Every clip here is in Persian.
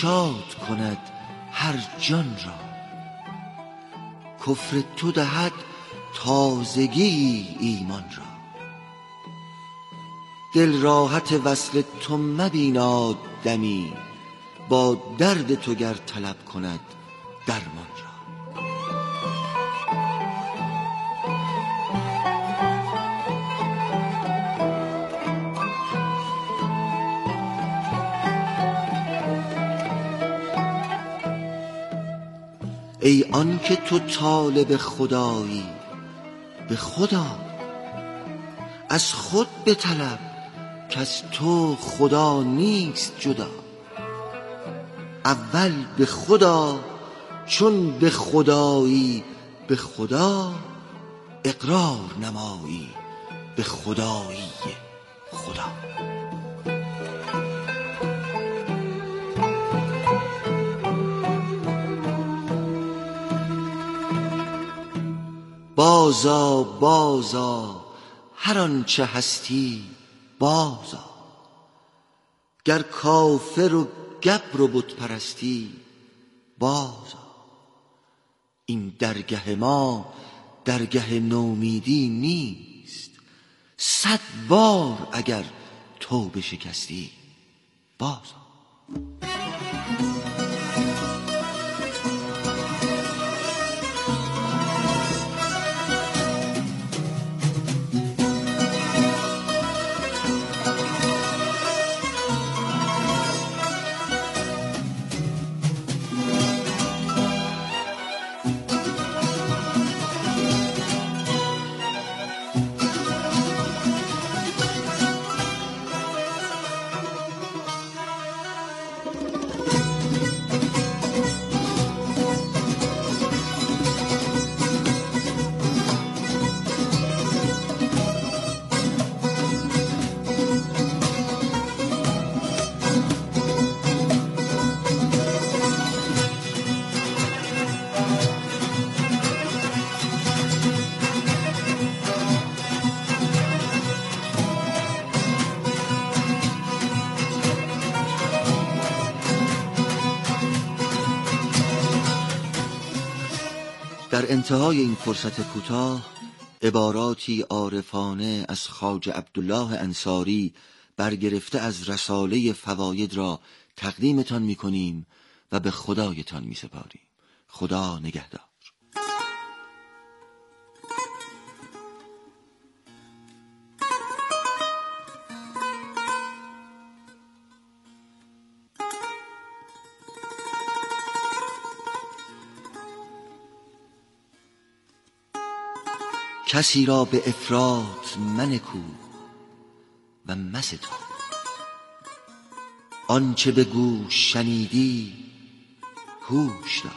شاد کند هر جان را. کفر تو دهد تازگی ایمان را. دل راحت وصل تو مبیناد دمی، با درد تو گر طلب کند درمان را. ای آن که تو طالب خدایی، به خدا از خود بطلب کز تو خدا نیست جدا. اول به خدا چون به خدایی، به خدا اقرار نمایی به خدایی خدا. بازآ بازآ هر آنچه هستی بازآ. گر کافر و گبر و بت پرستی بازآ. این درگه ما درگه نومیدی نیست، 100 بار اگر توبه شکستی بازآ. در انتهای این فرصت کوتاه عباراتی عارفانه از خواجه عبدالله انصاری برگرفته از رساله فواید را تقدیمتان می‌کنیم و به خدایتان می‌سپاریم. خدا نگهدار. کسی را به افراط منکوب و مستان. آنچه به گوش شنیدی هوش دار.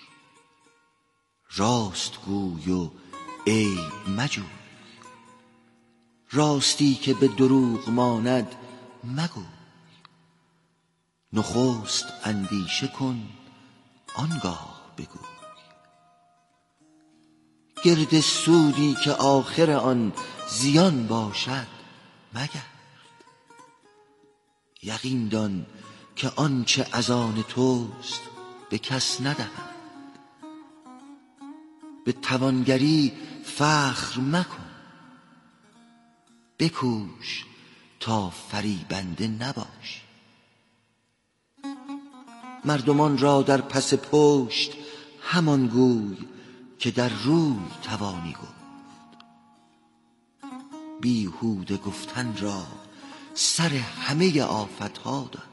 راست گوی و عیب مجوی، راستی که به دروغ ماند مگوی. نخست اندیشه کن آنگاه بگو، گرد سودی که آخر آن زیان باشد مگرد. یقین دان که آنچه از آن توست به کس ندهند. به توانگری فخر مکن، بکوش تا فریبنده نباشی. مردمان را در پس پشت همان گوی که در روی توانی گفت. بیهوده گفتن را سر همه آفتها داد.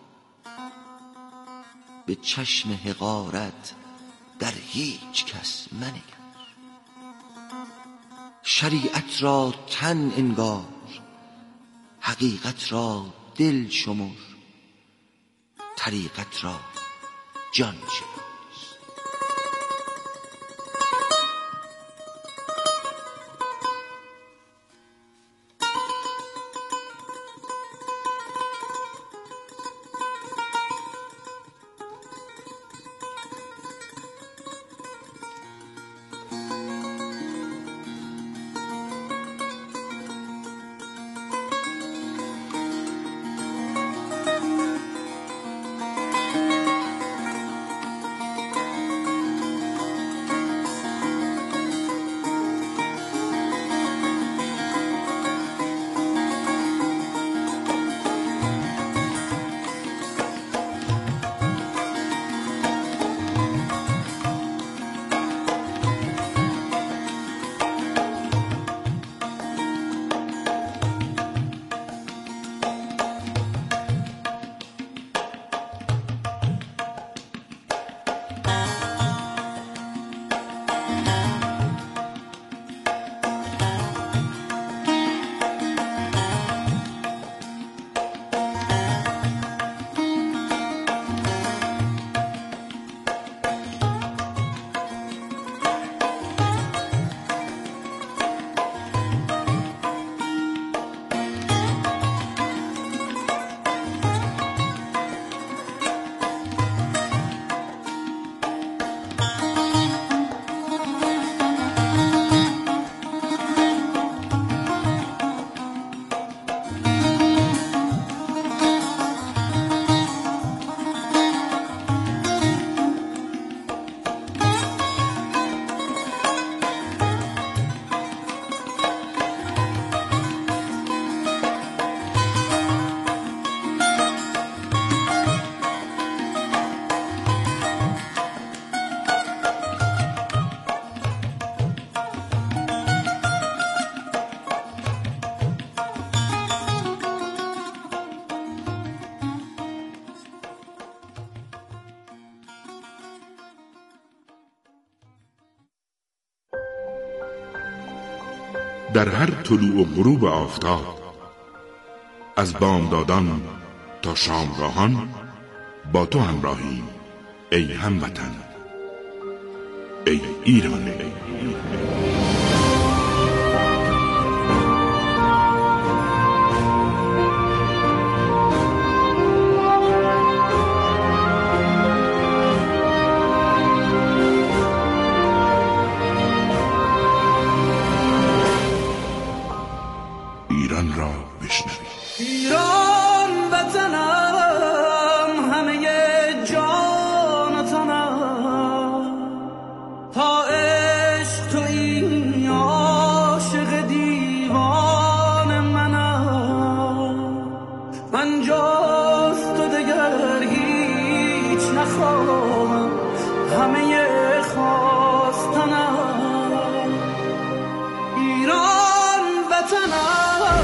به چشم حقارت در هیچ کس منگر. شریعت را تن انگار، حقیقت را دل شمر، طریقت را جان شمر. در هر طلوع و غروب آفتاب، از بامدادان تا شامگاهان با تو همراهیم ای هموطن، ای ایران. ایران را بشنوید. ایران وطنم، همه جان و تنم، تا عشق تویی عاشق دیوان منم. من جز تو دگر هیچ نخواهم، همه خواستنم. ایران وطنم،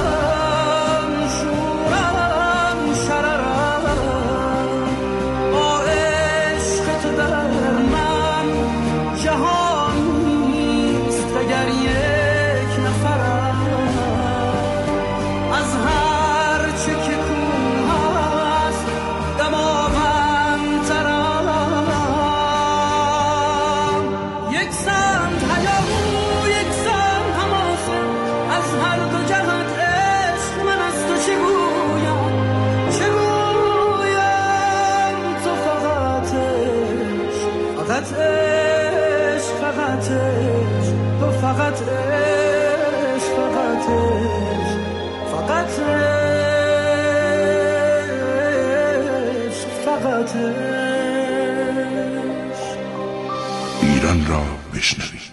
ایران را بشنوید.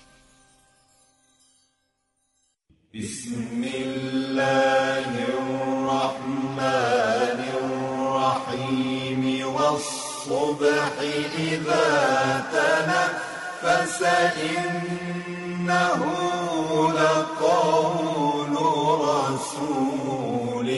بسم الله الرحمن الرحیم والصبح اذا تنفس انه لقول رسول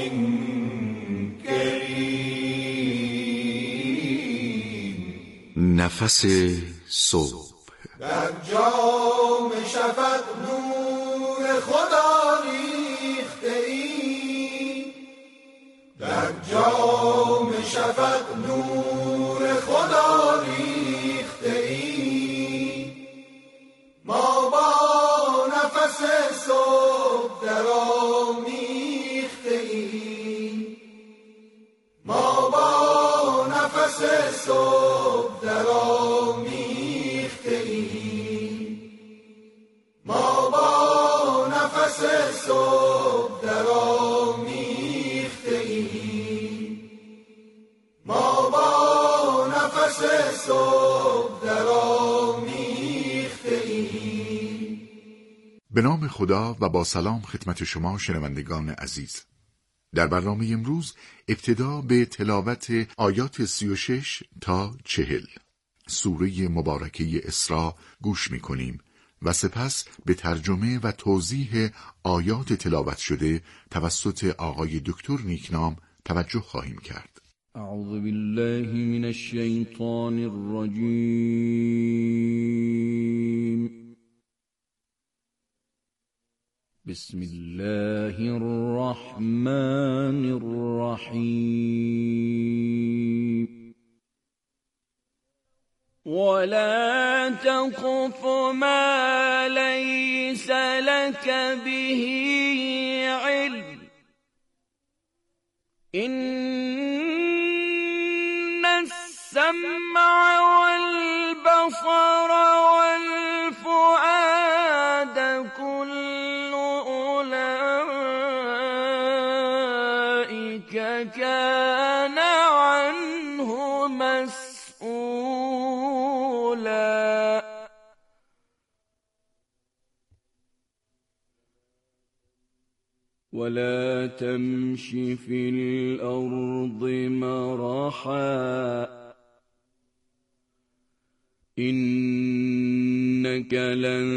کریم. نفس صبح در جام شفق نور خدا ریخته ای، در جام شفق نور خدا ریخته ای. ما با نفس صبح درامیخته ای، ما با نفس صبح درامیخته ای، ما با نفس صبح درامیخته ای، ما با نفس صبح درامیخته ای. به نام خدا و با سلام خدمت شما شنوندگان عزیز. در برنامه امروز ابتدا به تلاوت آیات 36 تا 40 سوره مبارکه اسراء گوش می‌کنیم و سپس به ترجمه و توضیح آیات تلاوت شده توسط آقای دکتر نیکنام توجه خواهیم کرد. اعوذ بالله من الشیطان الرجیم. بسم الله الرحمن الرحیم. ولا تقف ما ليس لك به علم إن السمع والبصر والفؤاد كل أولئك كان عنه مسؤولا. ولا تمش في الأرض مرحا إنك لن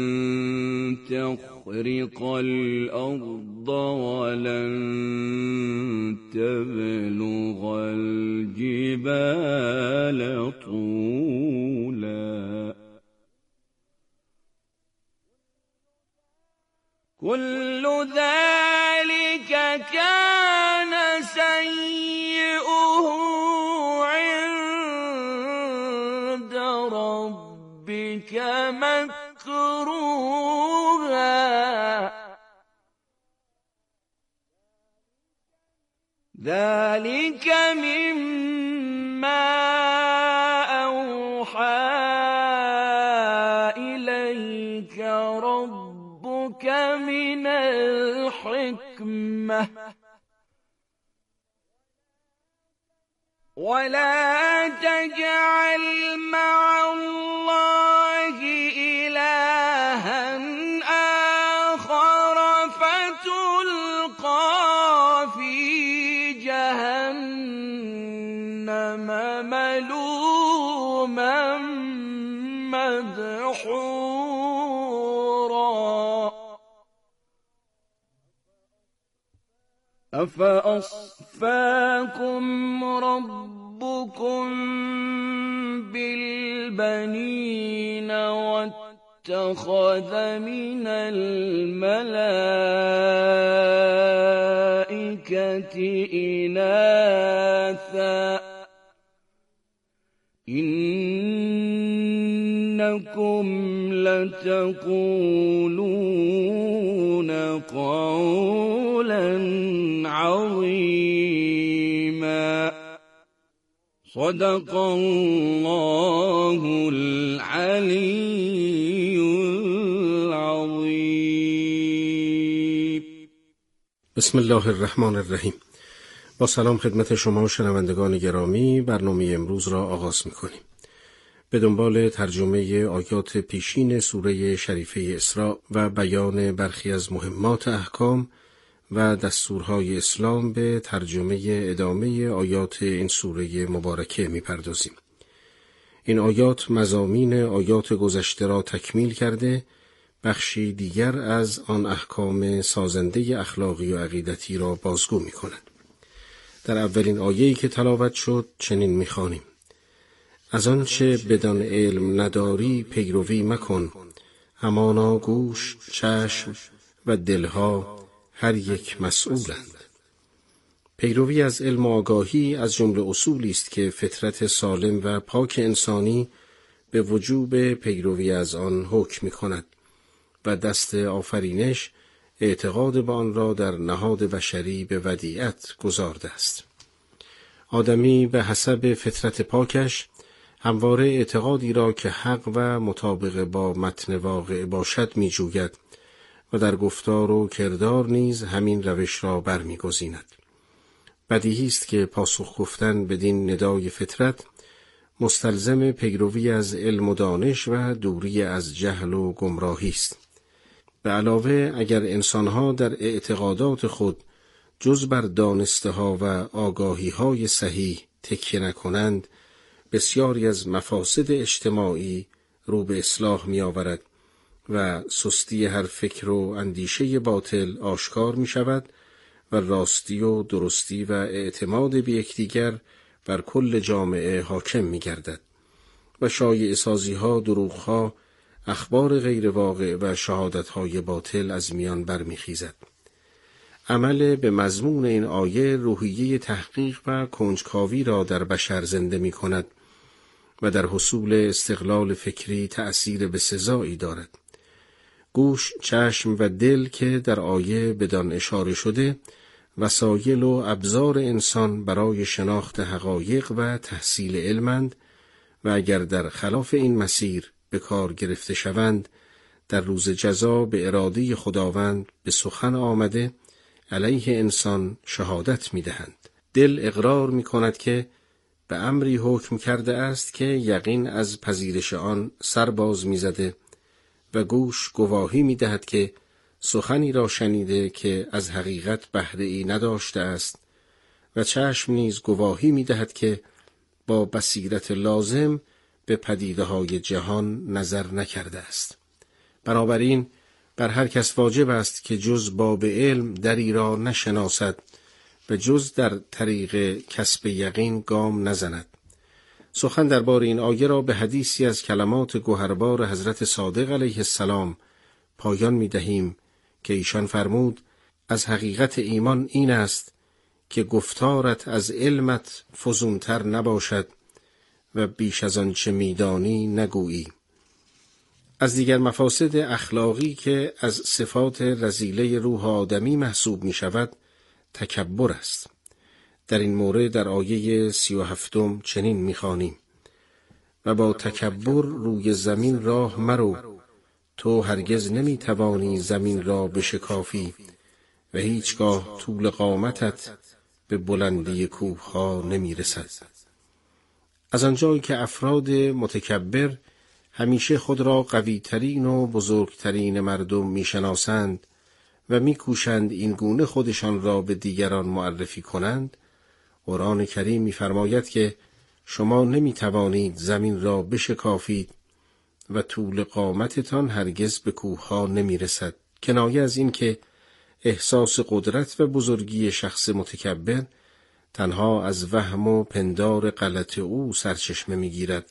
تخرق الأرض ولن تبلغ الجبال طولا. كل ربك مكروها ذلك مما أوحى إليك ربك من الحكمة ولا تجعل مع الله إلها آخر فتلقى في جهنم ملوما مدحورا أفأصفاكم ربكم بالبنين واتخذ من الملائكة إناثا إنكم لتقولون قولا عظيما صدق الله العلي العظيم. بسم الله الرحمن الرحیم. با سلام خدمت شما شنوندگان گرامی، برنامه امروز را آغاز می‌کنیم. به دنبال ترجمه آیات پیشین سوره شریفه اسراء و بیان برخی از مهمات احکام و دستورهای اسلام به ترجمه ادامه آیات این سوره مبارکه می‌پردازیم. این آیات مضامین آیات گذشته را تکمیل کرده، بخشی دیگر از آن احکام سازنده اخلاقی و عقیدتی را بازگو می‌کند. در اولین آیه‌ای که تلاوت شد چنین می‌خوانیم: از آنچه بدان علم نداری پیروی مکن، همانا گوش، چشم و دلها هر یک مسئولند. پیروی از علم و آگاهی از جمله اصولی است که فطرت سالم و پاک انسانی به وجوب پیروی از آن حکم می‌کند و دست آفرینش اعتقاد به آن را در نهاد بشری به ودیعت گذارده است. آدمی به حسب فطرت پاکش همواره اعتقادی را که حق و مطابق با متن واقع باشد می جوید و در گفتار و کردار نیز همین روش را برمی‌گزیند. بدیهی است که پاسخ گفتن بدین ندای فطرت مستلزم پیروی از علم و دانش و دوری از جهل و گمراهی است. به علاوه اگر انسانها در اعتقادات خود جز بر دانسته ها و آگاهی های صحیح تکیه نکنند، بسیاری از مفاسد اجتماعی رو به اصلاح می آورد و سستی هر فکر و اندیشه باطل آشکار می شود و راستی و درستی و اعتماد به یکدیگر بر کل جامعه حاکم می گردد و شایعه سازی ها، دروغ ها، اخبار غیر واقع و شهادت های باطل از میان برمی خیزد. عمل به مضمون این آیه روحیه تحقیق و کنجکاوی را در بشر زنده می کند و در حصول استقلال فکری تأثیر بسزایی دارد. گوش، چشم و دل که در آیه بدان اشاره شده، وسایل و ابزار انسان برای شناخت حقایق و تحصیل علمند و اگر در خلاف این مسیر به کار گرفته شوند، در روز جزا به اراده خداوند به سخن آمده علیه انسان شهادت می دهند. دل اقرار می کند که به امری حکم کرده است که یقین از پذیرش آن سر باز می زده و گوش گواهی می دهد که سخنی را شنیده که از حقیقت بهره ای نداشته است و چشم نیز گواهی می دهد که با بصیرت لازم به پدیده های جهان نظر نکرده است. بنابراین بر هر کس واجب است که جز باب علم دری را نشناسد و جز در طریق کسب یقین گام نزند. سخن درباره این آیه را به حدیثی از کلمات گوهربار حضرت صادق علیه السلام پایان می دهیم که ایشان فرمود: از حقیقت ایمان این است که گفتارت از علمت فزونتر نباشد و بیش از آنچه میدانی نگویی. از دیگر مفاسد اخلاقی که از صفات رذیله روح آدمی محسوب می شود تکبر است. در این مورد در آیه 37 چنین می خوانیم: و با تکبر روی زمین راه مرو، تو هرگز نمی توانی زمین را بشکافی و هیچگاه طول قامتت به بلندی کوه ها نمی رسد. از آنجایی که افراد متکبر همیشه خود را قوی ترین و بزرگترین مردم می شناسند و می کوشند این گونه خودشان را به دیگران معرفی کنند، قرآن کریم می فرماید که شما نمی توانید زمین را بشکافید و طول قامتتان هرگز به کوه ها نمی رسد. کنایه از این که احساس قدرت و بزرگی شخص متکبر تنها از وهم و پندار غلط او سرچشمه می گیرد.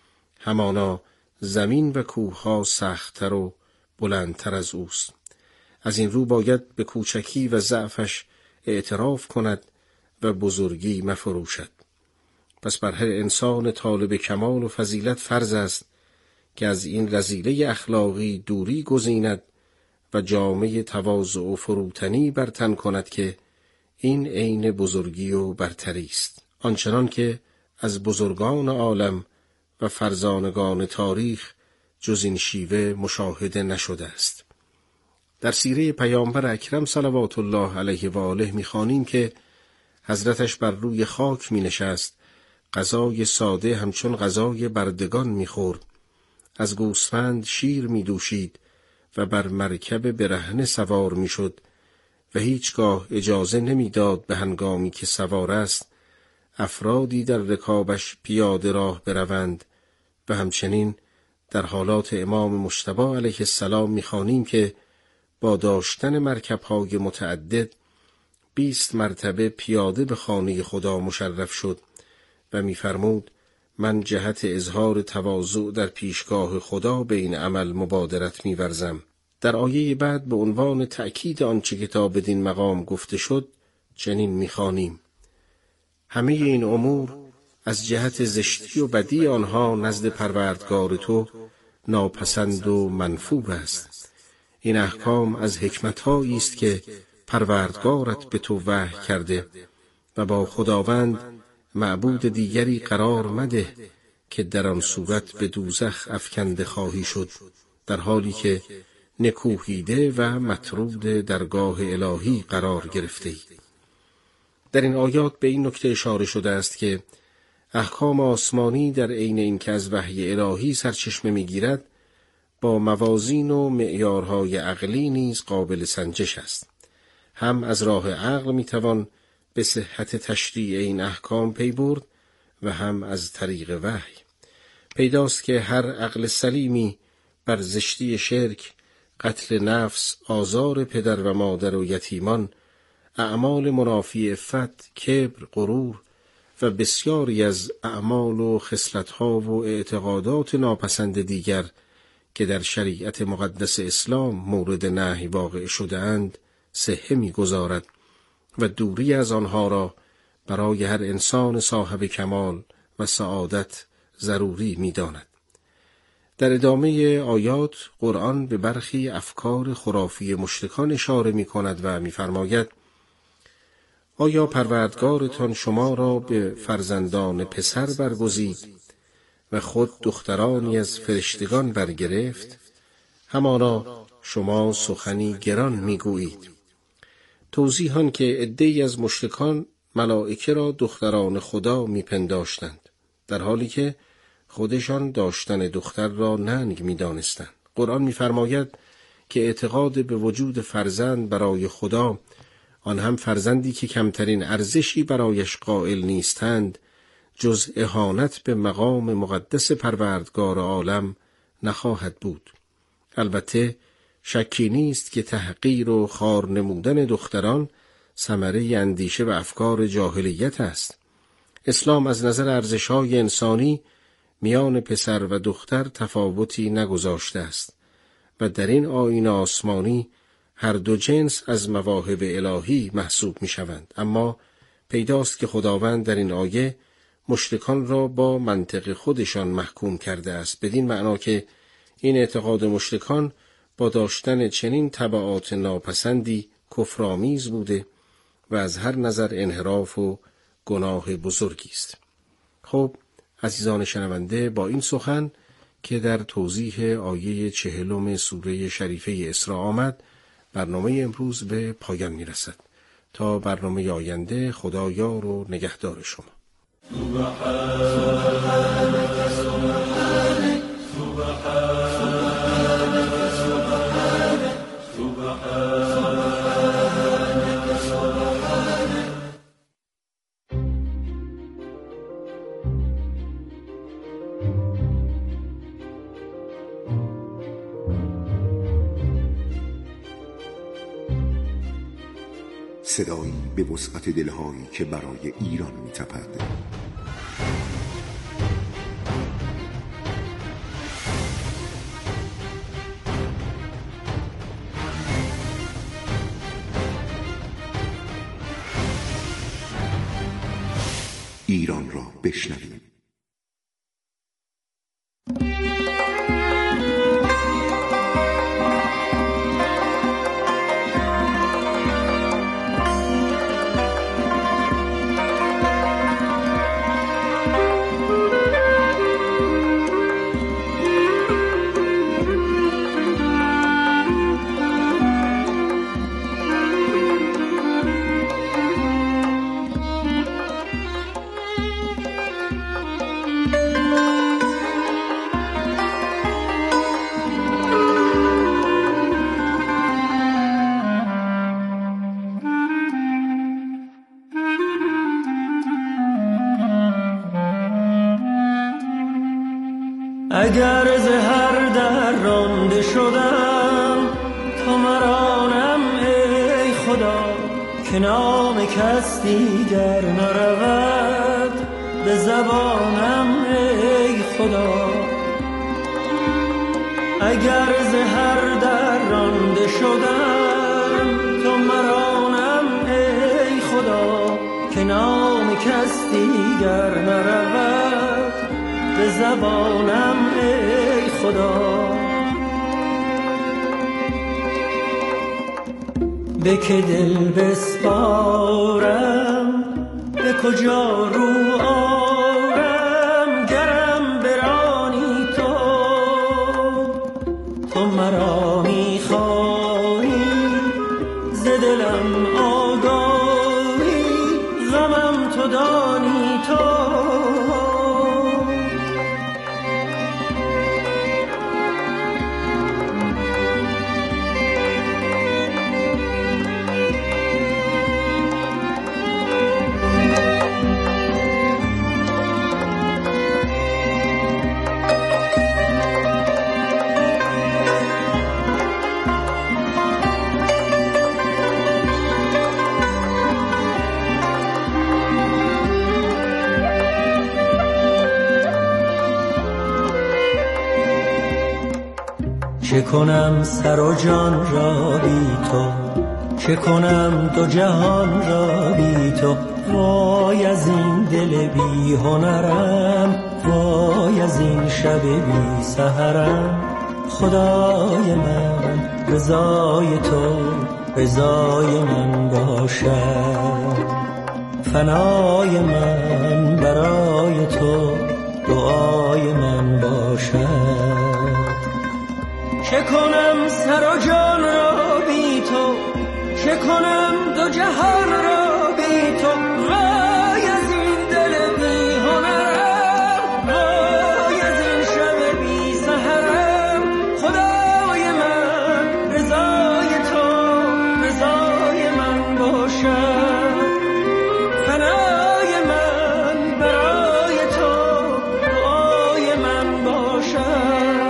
همانا زمین و کوه ها سخت‌تر و بلندتر از اوست. از این رو باید به کوچکی و ضعفش اعتراف کند و بزرگی مفروشد. پس بر هر انسان طالب کمال و فضیلت فرض است که از این رذیله اخلاقی دوری گزیند و جامه تواضع و فروتنی بر تن کند که این عین بزرگی و برتری است، آنچنان که از بزرگان عالم و فرزانگان تاریخ جز این شیوه مشاهده نشده است. در سیره پیامبر اکرم صلوات الله علیه و آله می‌خوانیم که حضرتش بر روی خاک می‌نشست، غذای ساده همچون غذای بردگان می‌خورد، از گوسفند شیر می‌دوشید و بر مرکب برهنه سوار می‌شد و هیچگاه اجازه نمی‌داد به هنگامی که سوار است افرادی در رکابش پیاده راه بروند. و همچنین در حالات امام مجتبی علیه السلام می‌خوانیم که با داشتن مرکب‌های متعدد 20 مرتبه پیاده به خانه خدا مشرف شد و می‌فرمود من جهت اظهار تواضع در پیشگاه خدا به این عمل مبادرت می‌ورزم. در آیه بعد به عنوان تأکید آنچه که تا بدین مقام گفته شد چنین می‌خوانیم: همه این امور از جهت زشتی و بدی آنها نزد پروردگار تو ناپسند و منفور است. این احکام از حکمت‌هایی است که پروردگارت به تو وحی کرده و با خداوند معبود دیگری قرار مده که در آن صورت به دوزخ افکنده خواهی شد، در حالی که نکوهیده و مطرود درگاه الهی قرار گرفته ای. در این آیات به این نکته اشاره شده است که احکام آسمانی در عین اینکه از وحی الهی سرچشمه می‌گیرد، با موازین و معیارهای عقلی نیز قابل سنجش است. هم از راه عقل می‌توان به صحت تشریع این احکام پی برد و هم از طریق وحی. پیداست که هر عقل سلیمی بر زشتی شرک، قتل نفس، آزار پدر و مادر و یتیمان، اعمال منافی عفت، کبر، غرور و بسیاری از اعمال و خصلت‌ها و اعتقادات ناپسند دیگر که در شریعت مقدس اسلام مورد نهی واقع شده اند صحه می‌گذارد و دوری از آنها را برای هر انسان صاحب کمال و سعادت ضروری می‌داند. در ادامه آیات قرآن به برخی افکار خرافی مشرکان اشاره می‌کند و می‌فرماید: آیا پروردگارتان شما را به فرزندان پسر برگزید و خود دخترانی از فرشتگان برگرفت؟ همانا شما سخنی گران میگویید. توضیح آن که عده‌ای از مشرکان ملائکه را دختران خدا میپنداشتند، در حالی که خودشان داشتن دختر را ننگ میدانستند. قرآن میفرماید که اعتقاد به وجود فرزند برای خدا، آن هم فرزندی که کمترین ارزشی برایش قائل نیستند، جز اهانت به مقام مقدس پروردگار عالم نخواهد بود. البته شکی نیست که تحقیر و خوار نمودن دختران ثمره اندیشه و افکار جاهلیت است. اسلام از نظر ارزش‌های انسانی میان پسر و دختر تفاوتی نگذاشته است و در این آیین آسمانی هر دو جنس از مواهب الهی محسوب می شوند. اما پیداست که خداوند در این آیه مشرکان را با منطق خودشان محکوم کرده است، بدین معنا که این اعتقاد مشرکان با داشتن چنین تبعات ناپسندی کفرآمیز بوده و از هر نظر انحراف و گناه بزرگی است. خب عزیزان شنونده، با این سخن که در توضیح آیه 40 سوره شریفه اسراء آمد، برنامه امروز به پایان میرسد. تا برنامه آینده، خدا یار و نگهدار شما. صدایی به وسعت دلهایی که برای ایران می‌تپد. ایران را بشنویم. اگر ز هر در رانده شدم تو مرانم ای خدا، که نام کس دیگر نرود به زبانم ای خدا. اگر ز هر در رانده شدم تو مرانم ای خدا، که نام کس دیگر نرود به زبانم ای خدا. به که دل بسپارم، به کجا رو آرم، گرم برانی تو مرا میخوانی، ز دلم آگاهی، غمم تو دانی تو. چه کنم سر و جان را بی تو، چه کنم دو جهان را بی تو. وای از این دل بی هنرم، وای از این شب بی سحرم. خدای من رضای تو رضای من باشد، فنای من برای تو دعای من باشد. چه کنم سر و جان را بی تو، چه کنم دو جهان را بی تو. وای از این دل بی هنرم، وای از این شب بی سحرم. خدای من رضای تو رضای من باشد، فنای من برای تو دعای من باشد.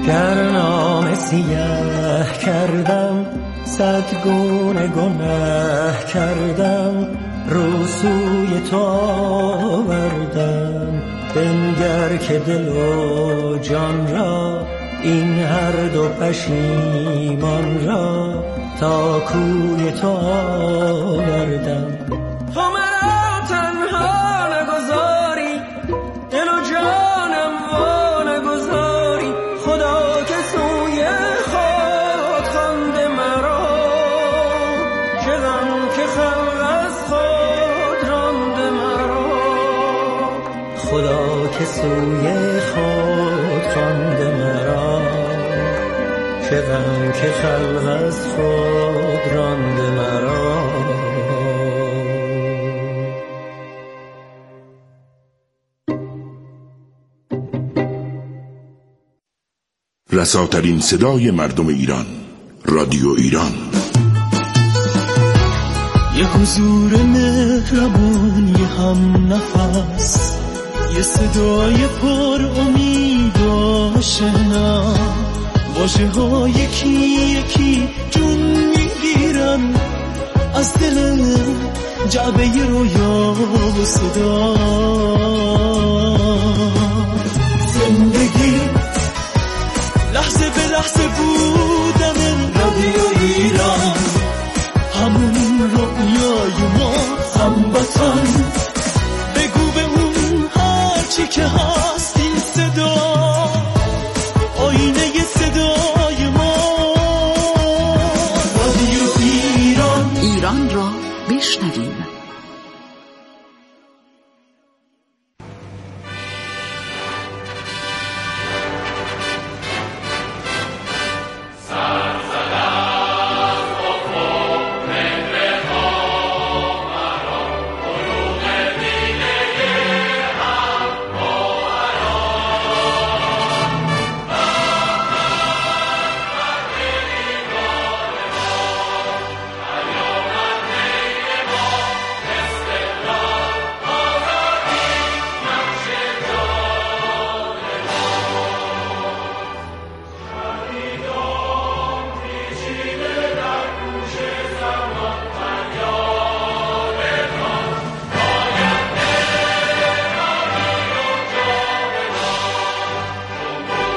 گر نام سیه کردم صد گونه گناه کردم رو سوی تو آوردم بنگر که دل و جان را این هر دو پشیمان را تا کوی تو آوردم تو مرا تنها نگذاری دل و جانم وا نگذاری خدا که سوی خود خوانده مرا چه غم که خلق از خود رانده مرا خدا که سوی خود خوانده مرا چه غم که خلق از خود رانده مرا رساترین صدای مردم ایران، رادیو ایران. یه حضور مهربون، یه هم نفس، یه صدای پر امید و آشنا، واژه ها یکی یکی جون میگیرن از دل جعبه رویا و صدا.